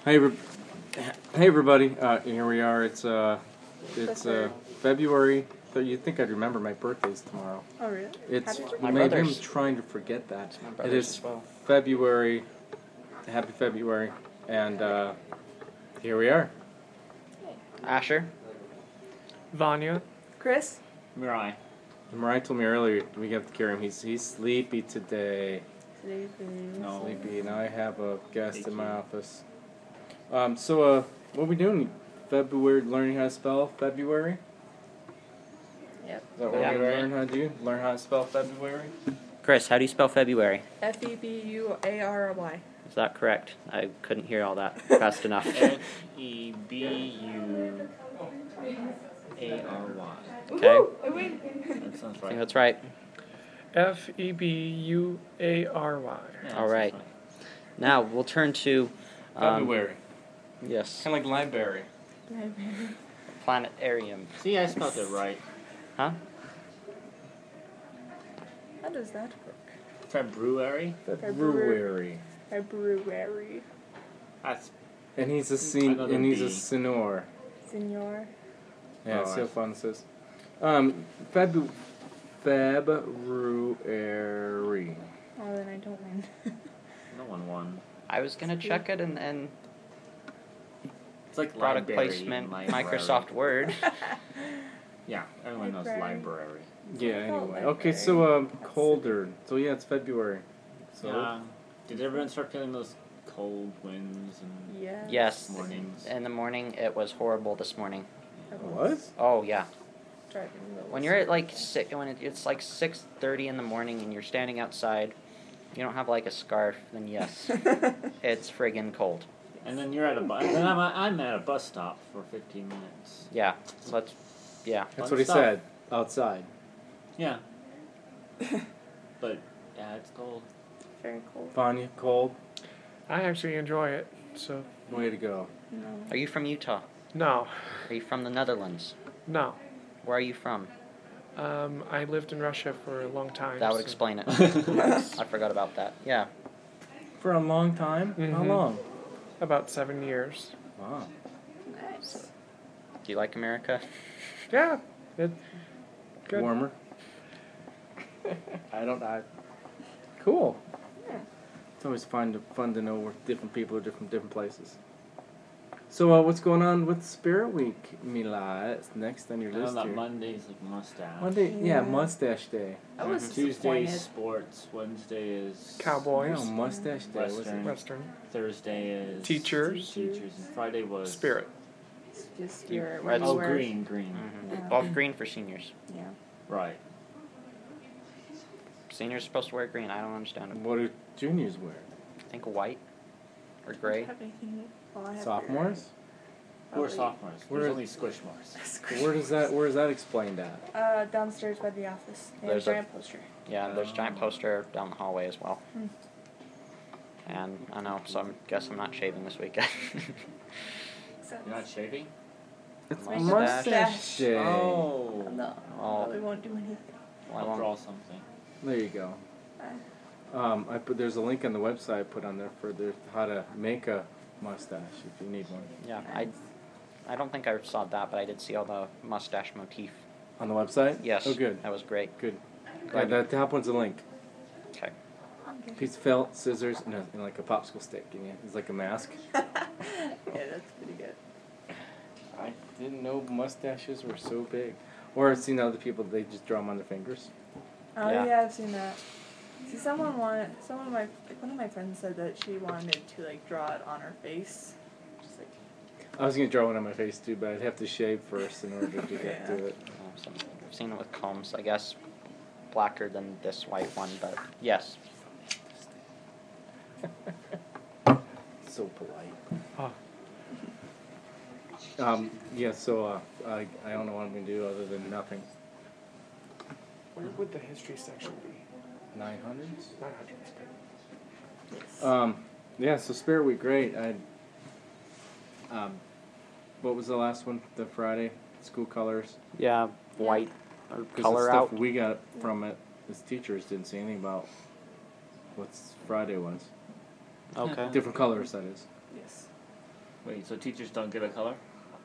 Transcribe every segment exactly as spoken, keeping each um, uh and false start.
Hey, every- hey everybody! Uh, here we are. It's uh, it's uh, February. So you think I'd remember my birthday's tomorrow? Oh really? It's Happy My maybe I'm brother's. trying to forget that. It's my It brother's is as well. February. Happy February, and uh, here we are. Asher. Vanya. Chris? Mirai. Mariah told me earlier we have to carry him. He's he's sleepy today. Sleepy. No. Sleepy, and I have a guest in my office. Um, so uh, what are we doing? February, learning how to spell February. Yep. Is that what Yeah. we're gonna learn how to do? Learn how to spell February. Chris, how do you spell February? F E B U A R Y. Is that correct? I couldn't hear all that fast enough. F E B U A R Y. Okay. I win. That sounds I think right. that's right. F E B U A R Y. Yeah, that All sounds right. Now we'll turn to um, February. yes, Kind of like library. planetarium. See, I spelled it right. Huh? How does that work? February? February. February. That's And he's a sen- Another and he's B. a senor. Senor. Yeah, Oh, see how I- fun this is. Um, Feb February. Oh, then I don't win. no one won. I was gonna check it and and It's like product library, placement, library. Microsoft Word. Yeah, everyone knows Library. library. Yeah. Oh, Anyway. library. Okay. So um, colder. So yeah, it's February. So Yeah. Did everyone start feeling those cold winds and Yes. Yes. mornings? In the morning, it was horrible this morning. what? Oh yeah. Driving me a little When you're at like six, when it, it's like six thirty in the morning and you're standing outside, you don't have like a scarf. Then yes, it's friggin' cold. And then you're at a bus. Then I'm, I'm at a bus stop for fifteen minutes. Yeah. Let's. Yeah. That's Fun what he stuff. said. Outside. Yeah. But yeah, it's cold. Very cold. Vanya, cold. I actually enjoy it. So, Way to go. No. Are you from Utah? no. Are you from the Netherlands? No. Where are you from? Um, I lived in Russia for a long time. That would so- explain it. I forgot about that. Yeah. For a long time. How Mhm. long? About seven years. Wow. Nice. Do you like America? Yeah. It, good. Warmer. I don't. I. Cool. Yeah. It's always fun to fun to know where different people are different different places. So, uh, what's going on with Spirit Week, Mila? It's next on your I know list that here. Monday's like mustache. Monday, yeah, Yeah. Mustache Day. I was Mhm. Tuesday is disappointed. sports. Wednesday is Cowboys. No, Mustache Day. Was it? Western. Western. Thursday is Teachers. Teachers. And Friday was Spirit. It's just You- your Red- what you Oh, wear. green, green. Mm-hmm. Yeah. Well, green for seniors. Yeah. Right. Seniors are supposed to wear green. I don't understand it. What do juniors wear? I think white or gray. Have anything- well, I have Sophomores? Who are Probably- sophomores? Where There's is- only Squishmores. Where does that Where is that explained at? Uh, downstairs by the office. They have a There's a- giant poster. Yeah, and there's a giant poster down the hallway as well. Hmm. And I know, so I guess I'm not shaving this weekend. So, You're not shaving? It's Make a Mustache mustache. Day. Oh. no, Oh. probably won't do anything. Well, I I'll won't- draw something. There you go. Uh, Um, I put there's a link on the website I put on there for the, how to make a mustache if you need one. Yeah, I, I don't think I saw that, but I did see all the mustache motif. On the website? Yes. Oh, good. That was great. Good. Glad Yeah, that top one's a link. Okay. okay. Piece of felt, scissors, and, a, and like a popsicle stick. And yeah, it's like a mask. Yeah, that's pretty good. I didn't know mustaches were so big. Or I've seen other people, they just draw them on their fingers. Oh Yeah. yeah, I've seen that. See, someone wanted, someone of my, like one of my friends said that she wanted to like draw it on her face. Just like, I was going to draw one on my face too, but I'd have to shave first in order to get Yeah. to it. Uh, so I've seen it with combs, I guess blacker than this white one, but yes. So polite. Oh. Um, yeah, so uh, I, I don't know what I'm going to do other than nothing. Where would the history section be? nine hundreds? nine hundred. yes. Um, yeah, so Spirit Week, great. I, um, what was the last one? The Friday school colors. Yeah, white or 'Cause the color stuff out. we got from it as teachers didn't say anything about what Friday was. Okay. Different colors, that is. yes. Wait, so teachers don't get a color?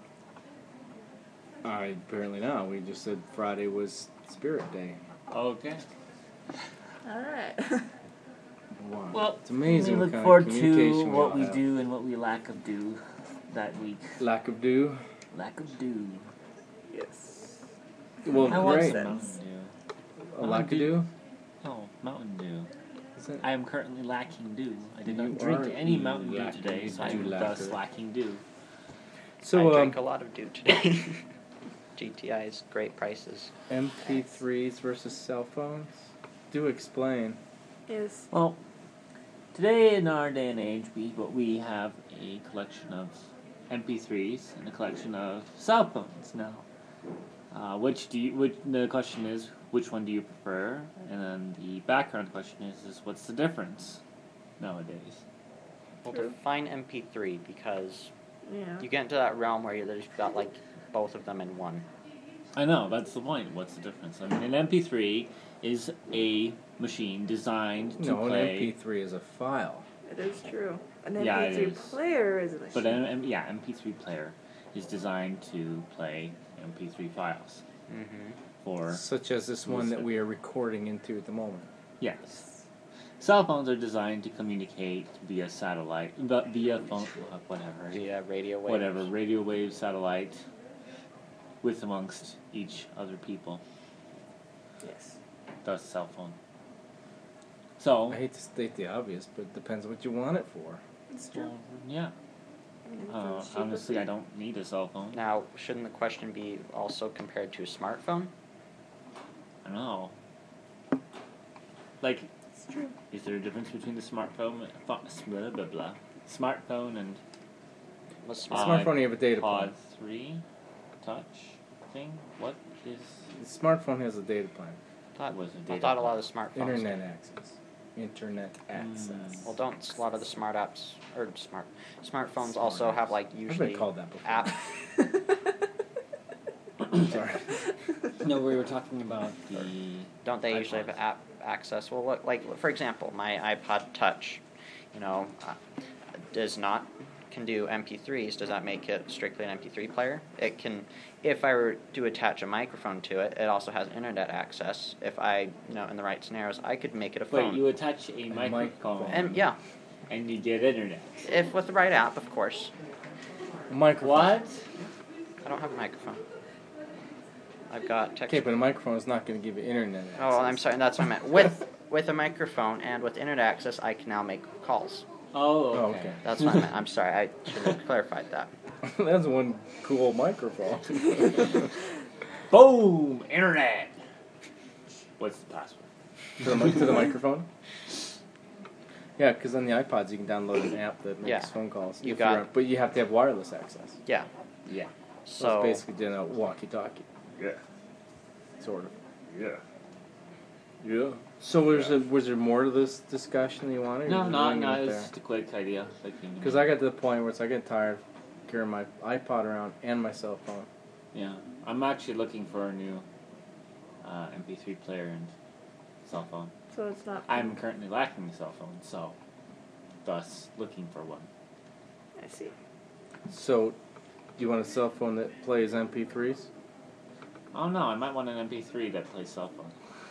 I apparently not. We just said Friday was Spirit Day. Okay. All right. Wow. Well, it's amazing. we what look kind of forward to communication what all we have. do and what we lack of do that week. Lack of dew. Lack of do. Yes. Well, I want great. some Sense. Mountain Dew. A lack of dew. No, Mountain Dew. Is it? I am currently lacking dew. I did You not drink are any Mountain Dew lacking today, so I dew am thus lacker. lacking dew. So I um, drank a lot of dew today. G T I's great prices. M P threes versus cell phones. Do explain. Yes. Well, today in our day and age, we what we have a collection of M P threes and a collection of cell phones now. Uh, which do you? Which the question is, which one do you prefer? And then the background question is, is what's the difference nowadays? Well, True. define M P three because Yeah. you get into that realm where you've got like both of them in one. I know, that's the point. What's the difference? I mean, an M P three is a machine designed to No, an play. M P three is a file. It is true. An Yeah, it M P three is. player is a machine. But an M- yeah, M P three player is designed to play M P three files Mm-hmm. for Such as this one that we are recording into at the moment. yes. Cell phones are designed to communicate via satellite, but via phone, uh, whatever, Via radio waves. whatever radio wave satellite, with amongst each other people. Yes. Thus, cell phone. So, I hate to state the obvious, but it depends what you want it for. It's true. well, yeah. I mean, Uh, it's cheaper honestly, for- I don't need a cell phone. Now, shouldn't the question be also compared to a smartphone? I don't know. Like, It's true. is there a difference between the smartphone, pho- blah blah blah, smartphone and What's The Uh, smart? smartphone, you have a data Pod plan. three touch thing? What is The smartphone has a data plan. thought, was a I data thought a plan? lot of the smartphones. Internet access. Internet access. Well, don't a lot of the smart apps or smart smartphones also have like I've usually been called that before. app? Sorry. No, we were talking about the. Don't they usually have iPods. app access? Well, look, like for example, my iPod Touch, you know, uh, does not can do M P threes. Does that make it strictly an M P three player? It can, if I were to attach a microphone to it, it also has internet access. If I, you know, in the right scenarios, I could make it a phone. Wait, you attach a microphone, microphone. and yeah, and you get internet. if with the right app, of course. Microphone. What? I don't have a microphone. I've got text. Okay, but a microphone is not going to give you internet access. Oh, I'm sorry. That's what I meant. With with a microphone and with internet access, I can now make calls. Oh, okay. Oh, okay. That's what I meant. I'm sorry. I should have clarified that. That's one cool microphone. Boom! Internet. What's the password? to, the, mi- to the microphone? Yeah, because on the iPods you can download an app that makes Yeah. phone calls. You if got- you're on- but you have to have wireless access. Yeah. Yeah. So So it's basically doing a walkie-talkie, Yeah. sort of. Yeah. Yeah. So was there, was there more to this discussion you wanted? No, no, no. It's just a quick idea. Because I got to the point where it's I get tired of carrying my iPod around and my cell phone. Yeah, I'm actually looking for a new uh, M P three player and cell phone. So it's not. I'm currently lacking a cell phone, so thus looking for one. I see. So, do you want a cell phone that plays M P threes? Oh no, I might want an M P three that plays cell phone.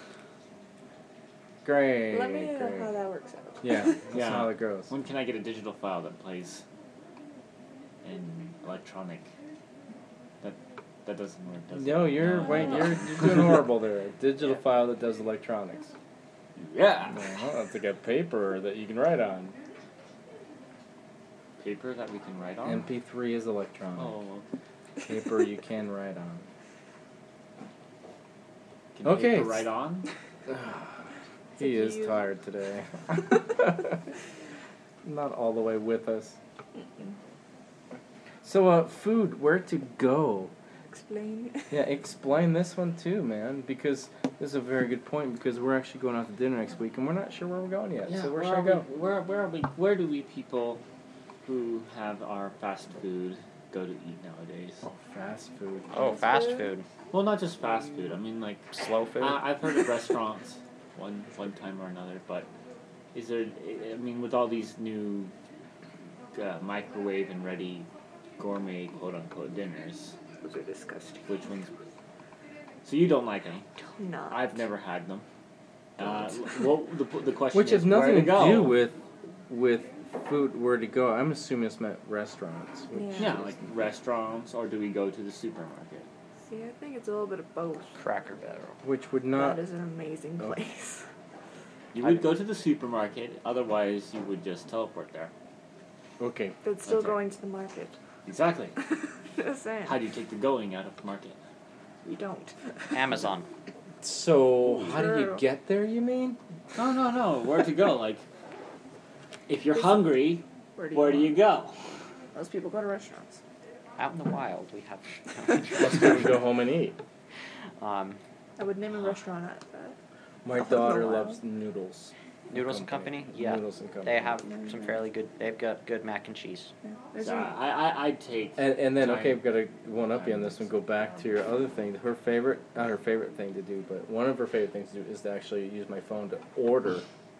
Great. Let me know great. how that works out. Yeah, that's Yeah. how it goes. When can I get a digital file that plays in electronic? That that doesn't work, does No, it? you're No. wait, you're, you're doing horrible there. A digital file that does electronics. Yeah. Well, it's like a paper that you can write on. Paper that we can write on. M P three is electronic. Oh. Paper you can write on. Can Okay. paper write on? He up is to you. tired today. Not all the way with us. So, uh, food, where to go? Explain. Yeah, explain this one too, man, because this is a very good point, because we're actually going out to dinner next week, and we're not sure where we're going yet. so where, should I are go? We, where where are we? Where do we people who have our fast food go to eat nowadays? Oh, fast food. oh, Fast fast food? food, Well, not just fast food. I mean, like slow food. I, I've heard of restaurants one one time or another, but is there? I mean, with all these new uh, microwave and ready gourmet quote unquote dinners. Those are disgusting. Which ones? So you don't like them? Not. I've never had them. Uh, well, the the question Which is has nothing where to to go. do with with food. Where to go? I'm assuming it's meant restaurants. Which Yeah. Yeah, like restaurants, or do we go to the supermarket? See, I think it's a little bit of both. Cracker Barrel. Which would not. That is an amazing Oh. place. You would go to the supermarket, otherwise you would just teleport there. Okay. But still Okay. going to the market. Exactly. Just saying. How do you take the going out of the market? We don't. Amazon. So how do you Girl. get there? You mean? No, no, no. Where to go? Like, if you're Is- hungry, Where do you, where do you go? Most people go to restaurants. Out in the wild, we have. Most people go home and eat. um, I would name a restaurant at that. My Out in the daughter wild. loves noodles. Noodles and Company? Yeah. Noodles and Company. they have some fairly good. They've got good mac and cheese. Yeah. There's So a, I, I, I'd take. And, and then, Time. okay, I've got to one up you on this one. Go back to your other thing. Her favorite, not her favorite thing to do, but one of her favorite things to do is to actually use my phone to order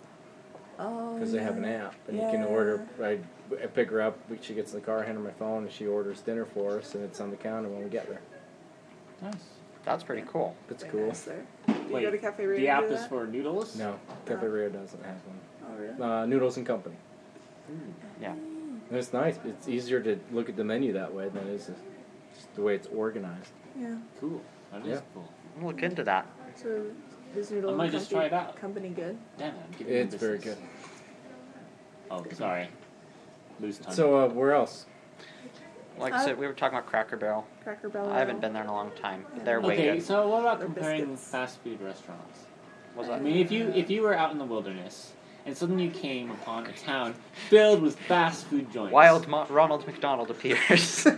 oh, because they have an yeah. app and you can order. I, I pick her up. She gets in the car, hand her my phone, and she orders dinner for us, and it's on the counter when we get there. Nice. That's pretty cool. It's Very cool. nice there. Do you Wait, go to Cafe Rio the to app do is that? for noodles? No, Cafe Rio doesn't have one. Oh, really? Uh, Noodles and Company. Yeah. And it's nice. It's easier to look at the menu that way than it is just the way it's organized. Yeah. Cool. That is Yeah. cool. Look into that. So, is Noodle I might and just Company, try it out. company good? Damn it. I'm giving you It's very business. good. Oh, sorry. Lose time. So, uh, where else? Like I Uh, said, we were talking about Cracker Barrel. Cracker Barrel. I haven't been there in a long time. Yeah. They're way okay, good. so what about Or comparing biscuits. fast food restaurants? Was I that? mean, if you if you were out in the wilderness and suddenly you came upon a town filled with fast food joints, Wild Mo- Ronald McDonald appears.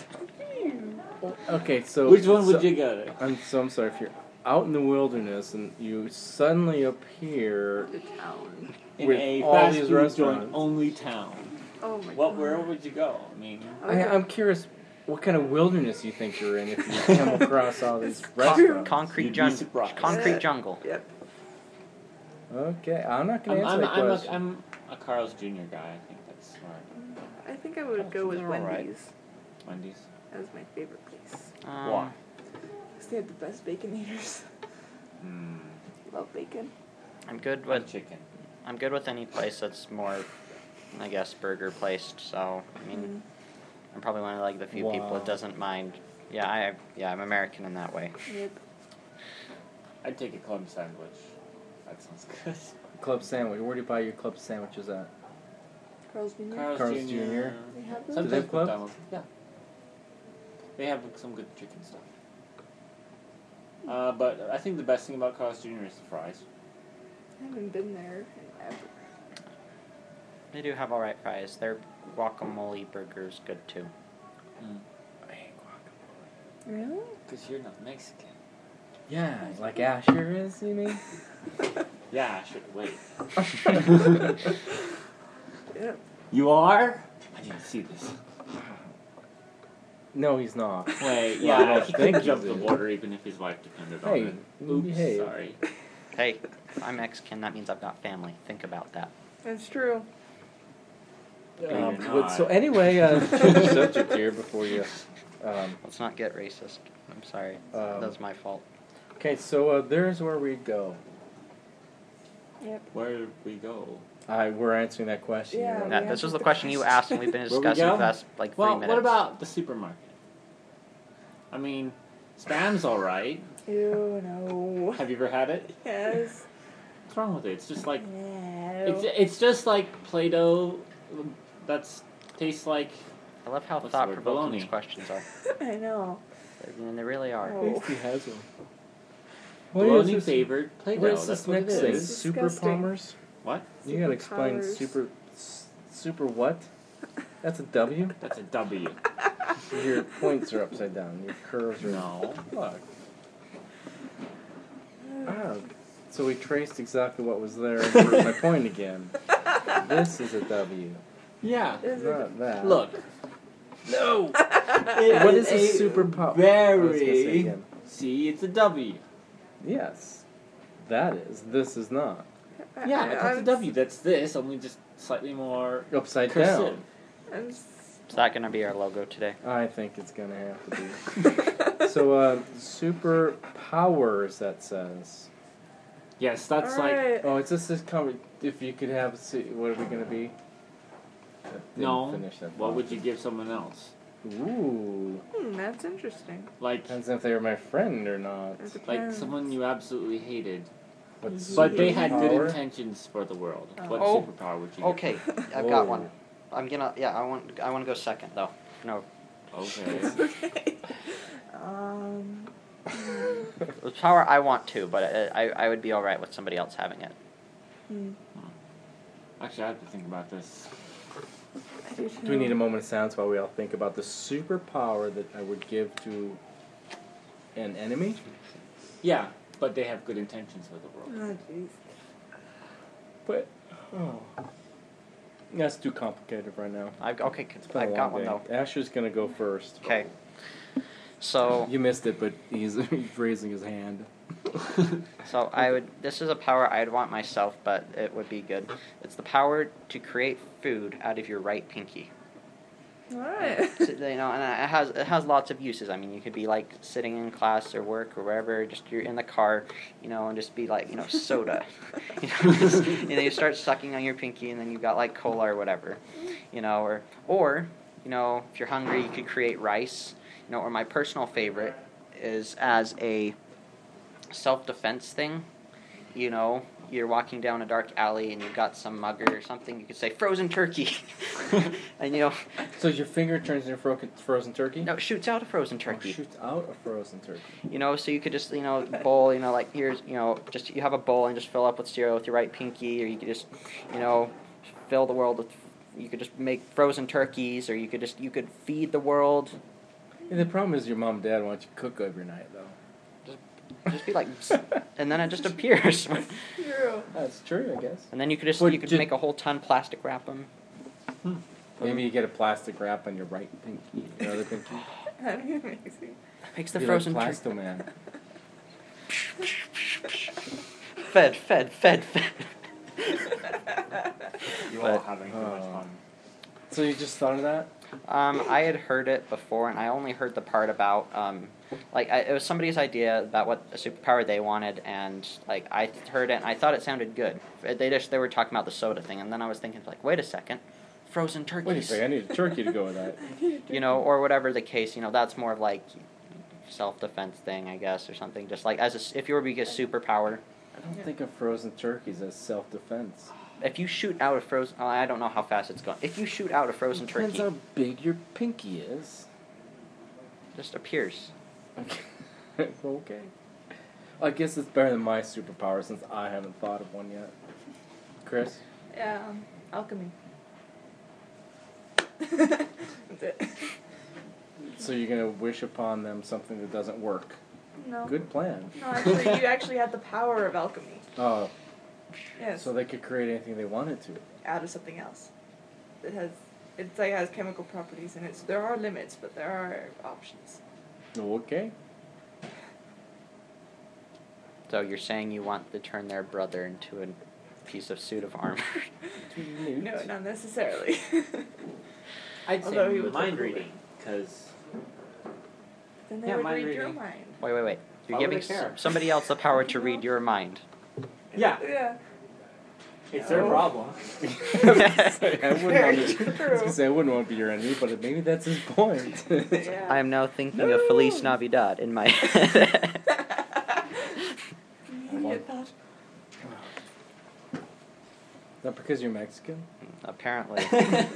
Okay, so which one would so- you go to? I'm so I'm sorry if you're out in the wilderness and you suddenly appear. The town. In with a all fast these food restaurants. joint only town. Oh my What? god. Where would you go? I mean, I would I, go- I'm curious, what kind of wilderness you think you're in if you come across all these Con- restaurants? concrete You'd be jungle. surprised. Concrete Yeah. jungle. Yep. Okay, I'm not I'm going to answer I'm, that I'm, a, question. I'm a Carl's Junior guy. I think that's smart. I think I would go with they're all right. Wendy's. Wendy's. That was my favorite place. Um, Why? Because they had the best baconators. Mm. Love bacon. I'm good And with chicken. I'm good with any place that's more, I guess, burger placed. So I mean, Mm. I'm probably one of like the few people Wow. that doesn't mind. Yeah, I yeah I'm American in that way. Yep. I'd take a club sandwich. That sounds good. Club sandwich. Where do you buy your club sandwiches at? Carl's Junior Carl's, Carl's Junior Junior. They have those? Sometimes they have clubs? McDonald's. Yeah. They have some good chicken stuff. Uh, but I think the best thing about Carl's Junior is the fries. I haven't been there in ever. They do have all right fries. Their guacamole burger's good too. Mm. I hate guacamole. Really? Because you're not Mexican. Yeah, like Asher is, you mean? Yeah, I should wait. Yep. You are? I didn't see this. No, he's not. Wait, Well, I yeah, don't he think couldn't jump he the did. border even if his wife depended Hey, on it. Oops, behave. sorry. Hey, if I'm Mexican, that means I've got family. Think about that. That's true. you're Um, not. but- so anyway, uh, change the subject here before you. Um, Let's not get racist. I'm sorry. Um, That's my fault. okay, so uh, there's where we go. Yep. Where did we go? I we're answering that question. Yeah, You're we That, right. have this was the the question you question. asked, and we've been Where we discussing go? for the past like three Well, minutes. what about the supermarket? I mean, Spam's alright. Ew, no. Have you ever had it? Yes. What's wrong with it? It's just like No. it's it's just like Play-Doh. That's tastes like. I love how What's the word? thought-provoking these Baloney. questions are. I know. And they really are. Oh. At least he has one. What is Bologna this? flavored Play-Doh. What is That's this what next it thing? is. Super Disgusting. Palmers? What? You gotta explain Superpowers. super. s- Super what? That's a W? That's a W. Your points are upside down. Your curves are. No. Look. Ah, so we traced exactly what was there. And here's my point again. This is a W. Yeah. Is it- Not that. Look. No! It What is a a super power? I was gonna say Very. again. See, it's a W. Yes. That is. This is not. Yeah, I- that's a I'm- W. That's this, only just slightly more Upside cursive. down. I'm s- Is that going to be our logo today? I think it's gonna have to be. So, uh, super powers, that says. Yes, that's like Alright. Oh, it's just this conver- if you could have, see, what are we gonna be? That didn't no. finish that What thought. would you give someone else? Ooh. Hmm, that's interesting. Like Depends if they were my friend or not. It like depends. someone you absolutely hated, What but they had good superpower? intentions for the world. Oh. What Oh. superpower would you? Okay, I've got Whoa. one. I'm gonna. Yeah, I want. I want to go second though. No, Give? Okay. Okay. Um. hmm, the power I want to, but I, I I would be all right with somebody else having it. hmm. Actually, I have to think about this. I do Do we need a too. moment of silence while we all think about the superpower that I would give to an enemy? Yeah, but they have good intentions for the world. Oh, jeez. But oh, that's too complicated right now. I've okay. It's been a I've got long one day. though. Asher's gonna go first. Okay. So You missed it, but he's, he's raising his hand. so I would. This is a power I'd want myself, but it would be good. It's the power to create food out of your right pinky. Alright. So, you know, and it has it has lots of uses. I mean, you could be like sitting in class or work or wherever, just you're in the car, you know, and just be like, you know, soda. you know, just, you know, you start sucking on your pinky, and then you've got like cola or whatever, you know, or or you know, if you're hungry, you could create rice. You know, or my personal favorite is as a self-defense thing. You know, you're walking down a dark alley and you've got some mugger or something. You could say frozen turkey, and you know. So your finger turns into fro- frozen turkey? No, it shoots out a frozen Or turkey. shoots out a frozen turkey. You know, so you could just, you know, bowl, you know, like here's, you know, just you have a bowl and just fill up with cereal with your right pinky, or you could just, you know, fill the world with, you could just make frozen turkeys, or you could just, you could feed the world. Yeah, the problem is your mom and dad want you to cook every night, though. Just be like, and then it just appears. True. That's true, I guess. And then you could just, But you could ju- make a whole ton plastic wrap them. Maybe you get a plastic wrap on your right pinky, your other pinky. That'd be amazing. Makes the Be frozen like turkey. Plasto Man. Fed, fed, fed, fed. You But- all having too much Oh. fun. So you just thought of that? Um, I had heard it before, and I only heard the part about, um, like, I, it was somebody's idea about what a superpower they wanted, and, like, I heard it, and I thought it sounded good. They just, they were talking about the soda thing, and then I was thinking, like, wait a second, frozen turkeys. Wait a second, I need a turkey to go with that. You know, or whatever the case, you know, that's more of, like, self-defense thing, I guess, or something. Just, like, as a s if you were to be a superpower, I don't think of frozen turkeys as self-defense. if you shoot out a frozen, oh, I don't know how fast it's going. If you shoot out a frozen Depends turkey, how big your pinky is. just appears. Okay. okay. I guess it's better than my superpower since I haven't thought of one yet. Chris? Yeah, um, alchemy. That's it. So you're gonna wish upon them something that doesn't work. No. Good plan. No, actually, you actually had the power of alchemy. Oh, Yes. so they could create anything they wanted to. Out of something else. It has, it's like has chemical properties in it. So there are limits, but there are options. Okay. So you're saying you want to turn their brother into a piece of suit of armor? No, not necessarily. I'd Although say he would mind look reading, because Then they Yeah, would mind read your reading. mind. Wait, wait, wait. You're Why would giving I care? s- somebody else the power to read your mind. yeah, Yeah. it's their No. problem. I wouldn't Very want to, I was true. gonna say I wouldn't want to be your enemy, but maybe that's his point. Yeah. I am now thinking of Feliz Navidad in my head. Idiot thought. Not because you're Mexican? Apparently.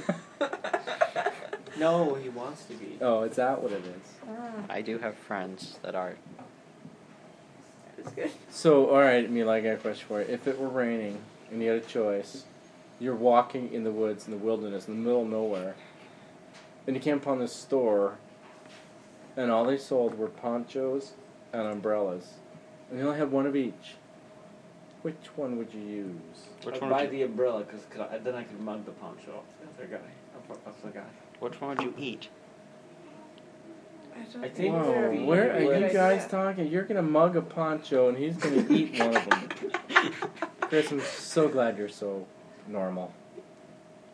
No, he wants to be. Oh, is that what it is? Ah, I do have friends that are. that is good. So, alright, Mila, I got a question for you. If it were raining and you had a choice, you're walking in the woods, in the wilderness, in the middle of nowhere, and you came upon this store, and all they sold were ponchos and umbrellas, and they only had one of each. Which one would you use? Which I'd one buy would you, the umbrella, because then I could mug the poncho off the other guy. Off the guy. which one would you eat? I, don't I think- either Whoa, of you where have a are good you guys idea. talking? You're gonna mug a poncho, and he's gonna eat one of them. Chris, I'm so glad you're so normal.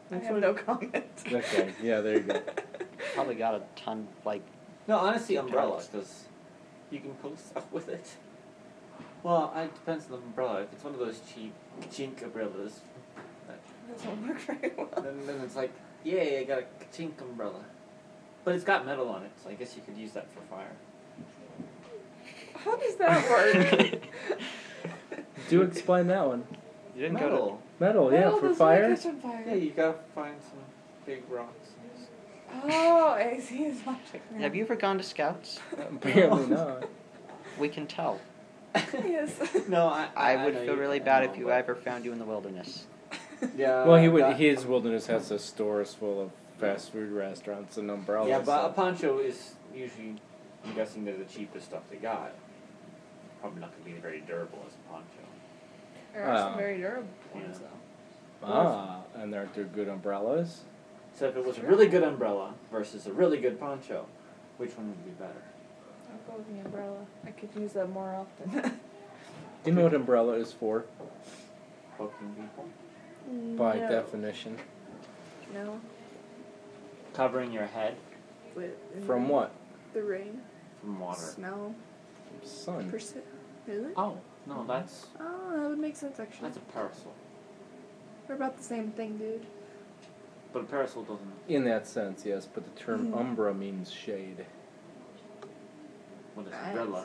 I That's have what- no comment. Okay, yeah, there you go. Probably got a ton, like, No, honestly, Two umbrella, types. because you can post stuff with it. Well, it depends on the umbrella. If it's one of those cheap chink umbrellas, that, Doesn't work very well. then, then it's like, yay, I got a chink umbrella. But it's got metal on it, so I guess you could use that for fire. How does that work? Do explain that one. you didn't go Metal. Metal, yeah, Metal for doesn't fire. catch on fire. Yeah, you gotta find some big rocks. Oh, I see his logic now. to. Have you ever gone to Scouts? Apparently not. We can tell. Yes. No, I. I, I would know feel you- really I bad know, if you but- ever found you in the wilderness. Yeah. Well, he would. that- His wilderness has a stores full of fast food restaurants and umbrellas. Yeah, but a so- poncho is usually, I'm guessing, they're the cheapest stuff they got. Probably not going to be very durable as a poncho. There are some Ah. very durable ones, Yeah. though. ah, and aren't there good umbrellas? So if it was a really good umbrella versus a really good poncho, which one would be better? I'll go with the umbrella. I could use that more often. You know what umbrella is for, Poking people? by no. definition. No. Covering your head With, in From the, what? The rain, from water. snow, Sun. persi- Really? Oh, no, that's Oh, that would make sense actually. that's a parasol. We're about the same thing, dude. But a parasol doesn't. In that sense, yes, but the term Mhm. umbra means shade. What is Nice. umbrella?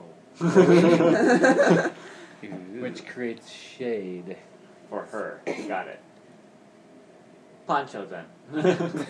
Oh. Which creates shade. For her. Got it. Poncho then.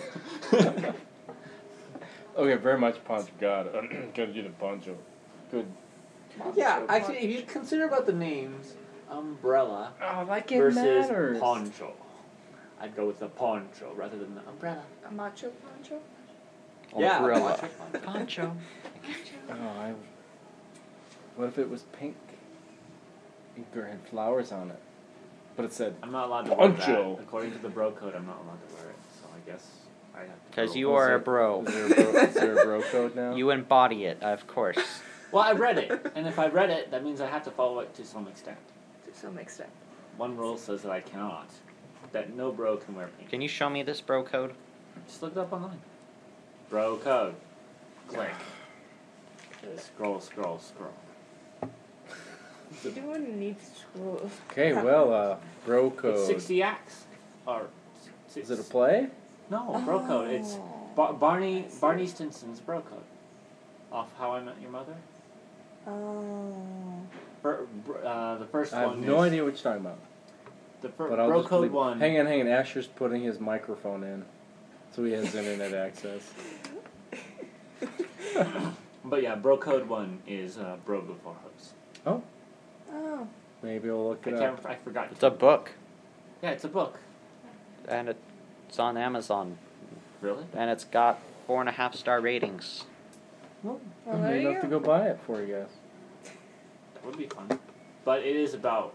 Okay, very much poncho. God, gotta do the poncho. Good. Yeah, actually, if you consider about the names, umbrella Oh, like versus poncho, I'd go with the poncho rather than the umbrella. A macho poncho? Yeah, Umbrella. poncho, poncho. Poncho. Oh, I. What if it was pink? Ink or had flowers on it, but it said I'm not allowed to wear Poncho. that. According to the bro code, I'm not allowed to wear it. So I guess I have to. Because go- you Oh, is are there- a bro. Is there a bro, is there a bro code now? You embody it, of course. Well, I read it, and if I read it, that means I have to follow it to some extent. To some extent. One rule says that I cannot. That no bro can wear pink. Can you show me this bro code? Just look it up online. Bro code. Click. Scroll, scroll, scroll. You wouldn't need to scroll. Okay, well, uh, bro It's code. sixty acts. Or six, Is it a play? No, bro code. It's Bar- Barney Barney Stinson's bro code. Off How I Met Your Mother. Oh. Br- br- uh, the first I have one no is idea what you're talking about. the fir- But I'll bro just code believe- one. Hang on, hang on. Asher's putting his microphone in, so he has internet access. But yeah, bro code one is uh, bro before hooks. Oh, Oh. maybe we'll look I it can't. up. I forgot. It's a book, Yeah, it's a book. and it's on Amazon, Really? and it's got four and a half star ratings. Well, Well, I there may you have to go. go buy it for you guys. That would be fun. But it is about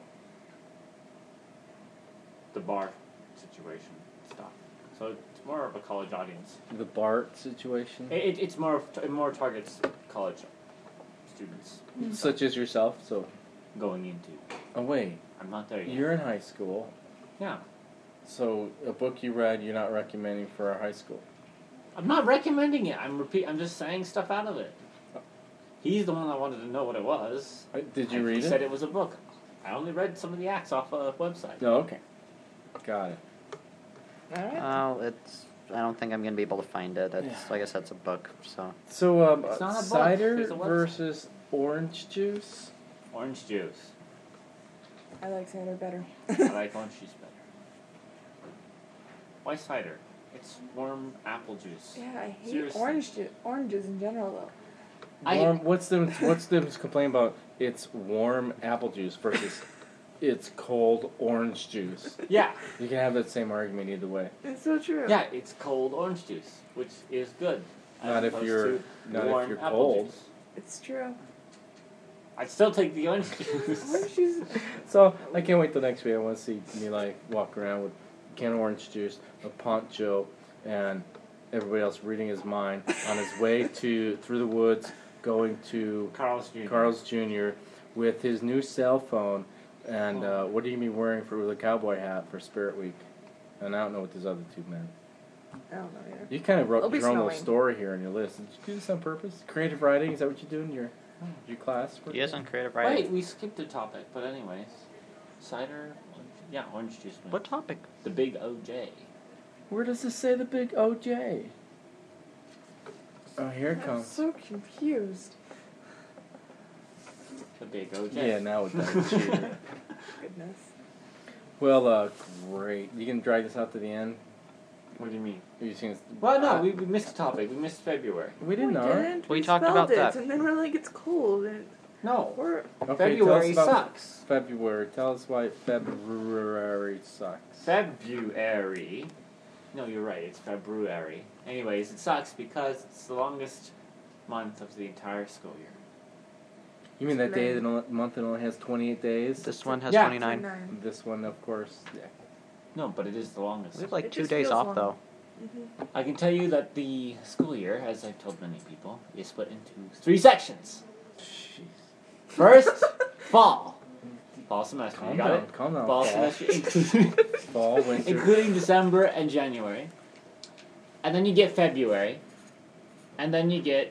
the bar situation stuff. So it's more of a college audience. The Bart situation, It, it, it's more of- it more targets college students such as yourself. So, going into. oh wait, I'm not there yet. you're in high school. Yeah. So a book you read, you're not recommending for our high school. I'm not recommending it. I'm repeat. I'm just saying stuff out of it. He's the one that wanted to know what it was. Uh, Did you And read he it? said it was a book. I only read some of the acts off a website. No, okay. Got it. Alright. Oh, it's. I don't think I'm gonna be able to find it. It's Yeah. like I said, it's a book. So So, um, It's not a book, cider it's a website. versus orange juice. Orange juice. I like cider better. I like orange juice better. Why cider? It's warm apple juice. Yeah, I hate Seriously. orange ju- oranges in general though. I- Warm, what's the what's the complaint about? It's warm apple juice versus it's cold orange juice. Yeah. You can have that same argument either way. It's so true. Yeah, it's cold orange juice, which is good. as Not if opposed you're- to not if warm you're apple cold. juice. It's true. I'd still take the orange juice. Orange juice. So I can't wait till next week. I want to see me like walk around with a can of orange juice, a poncho, and everybody else reading his mind on his way to through the woods, going to Carl's Junior Carl's Junior with his new cell phone. And uh, what are you gonna be wearing for with a cowboy hat for Spirit Week? and I don't know what those other two meant. I don't know either. You kind of wrote It'll be your own little snowing. story here in your list. Did you do this on purpose? Creative writing? Is that what you do in your your class? He is on creative Wait, writing. we skipped a topic, but anyways. Cider? Orange, yeah, orange juice. man. What topic? The big O J. Where does this say the big O J? Oh, here it I'm comes. so confused. The big O J. Yeah, now it does. Cheater. Goodness. Well, uh, great. You can drag this out to the end? What do you mean? Are you seeing? Well, no, Uh, we, we missed a topic. We missed February. we didn't we know. didn't. We We, talked spelled about it, that. and then we're like, it's cold. And No. we're Okay, February tell us about sucks. February. Tell us why February sucks. February. No, you're right. It's February. Anyways, it sucks because it's the longest month of the entire school year. You mean that day Lame. that only, month that only has twenty-eight days? This one has Yeah. twenty-nine. nine. This one, of course. Yeah. No, but it is the longest. We have like It two just days feels off long. though. Mm-hmm. I can tell you that the school year, as I've told many people, is split into three sections. Jeez. First, fall. Fall semester. Calm you got down. it? Calm down. Fall Fall. semester, including, Fall, winter. including December and January. And then you get February. And then you get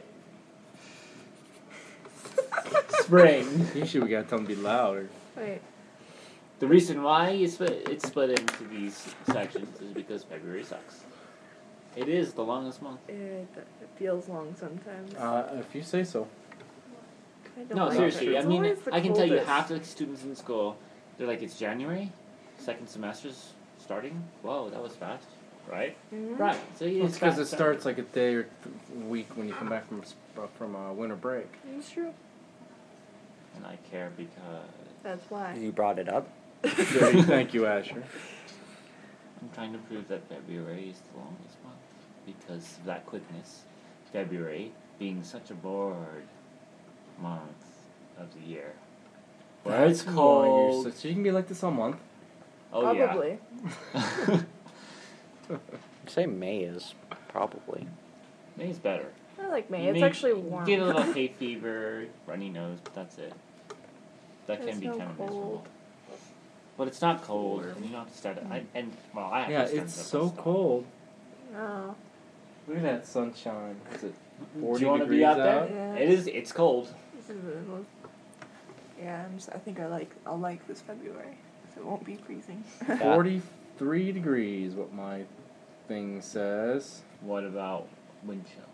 spring. Usually we gotta tell them to be louder. Wait. The reason why you split, it's split into these sections is because February sucks. It is the longest month. It, it feels long sometimes. Uh, if you say so. I don't No, like seriously. it. I It's mean, always the I can tell you coldest. half the students in school, they're like, it's January, second semester's starting. Whoa, that was fast, right? Mhm. Right. So you Well, it's because fast it starts like a day or th- week when you come back from s- uh, from uh, winter break. It's true. And I care because That's why. You brought it up. Great, thank you, Asher. I'm trying to prove that February is the longest month because of that quickness. February being such a bored month of the year. Where it's Come on, cold. you're so, so you can be like this all month. Oh Probably. yeah. I'd say May is probably. May's better. I like May. You It's may actually warm. Get a little hay fever, runny nose, but that's it. That It's can be no kind of cold. miserable. But it's not cold, and you don't have to start it. I, and well, I have Yeah, to start it's it up so and stuff. cold. Oh. Look at that sunshine. Is it Do forty you want to degrees be out out? there? Yeah. It is. It's cold. This is the most. Yeah, I'm just, I think I like. I'll like this February, so it won't be freezing. Yeah. Forty-three degrees. What my thing says. What about wind chill?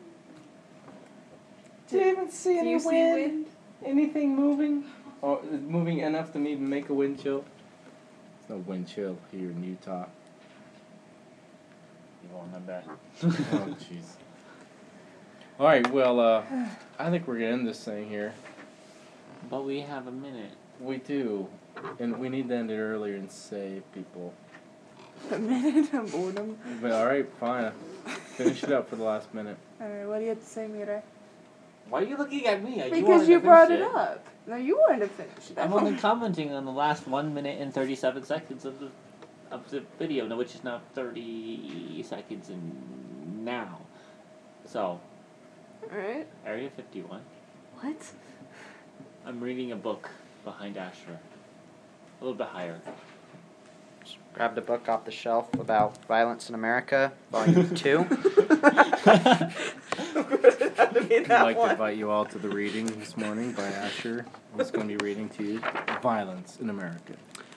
Did you even see Do you see wind? Anything moving? Oh, is moving enough to even make a wind chill? There's no wind chill here in Utah. You won't have that. Oh, jeez. All right. Well, uh, I think we're gonna end this thing here. But we have a minute. We do, and we need to end it earlier and save people. A minute of boredom. But all right, fine. Finish it up for the last minute. Alright, what do you have to say, Mira? Why are you looking at me? wanted Because to you brought finish it up. No, you wanted to finish it. I'm only commenting on the last one minute and thirty-seven seconds of the of the video, no, which is now thirty seconds and now. So, Alright. Area fifty-one. What? I'm reading a book behind Asher. A little bit higher. Just grabbed a book off the shelf about violence in America, volume two. I'd like to invite you all to the reading this morning by Asher. He's going to be reading to you Violence in America.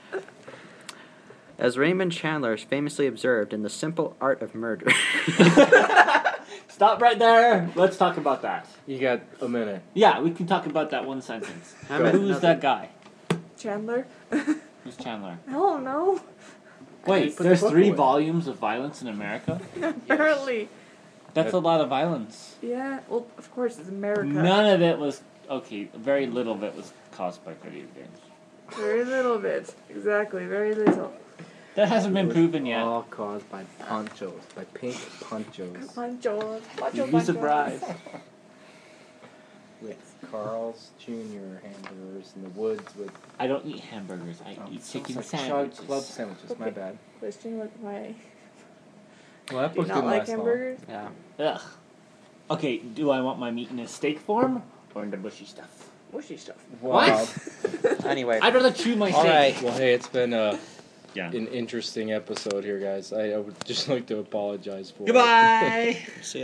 As Raymond Chandler famously observed in The Simple Art of Murder. Stop right there. Let's talk about that. You got a minute. Yeah, we can talk about that one sentence. How many- Who's that guy? Chandler? Who's Chandler? I don't know. Wait, put the there's book three away. volumes of Violence in America? Apparently. That's a lot of violence. Yeah, well, of course, it's America. None of it was, okay, very little of it was caused by video games. Very little bit. Exactly, very little. That hasn't been proven yet. All caused by ponchos, by pink ponchos. Pancho. Pancho, You'd be pancho. surprised. With Carl's Junior hamburgers in the woods with I don't eat hamburgers. I oh, eat so chicken it's like sandwiches. Chug Club sandwiches. My Okay. bad. Question, what, why? Well, that Do you book not didn't like last long. hamburgers? Yeah. Ugh. Okay, do I want my meat in a steak form or in the bushy stuff? Mushy stuff. Wow. What? Anyway. I'd rather chew my All steak. right. Well, hey, it's been uh, Yeah. an interesting episode here, guys. I, I would just like to apologize for it. Goodbye. See you.